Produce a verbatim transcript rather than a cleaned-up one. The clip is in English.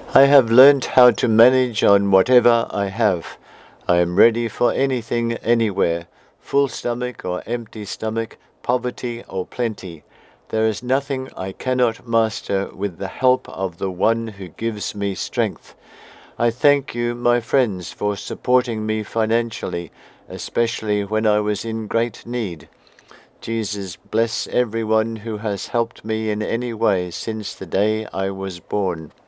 I have learnt how to manage on whatever I have. I am ready for anything, anywhere, full stomach or empty stomach, poverty or plenty. There is nothing I cannot master with the help of the one who gives me strength. I thank you, my friends, for supporting me financially, especially when I was in great need. Jesus, bless everyone who has helped me in any way since the day I was born.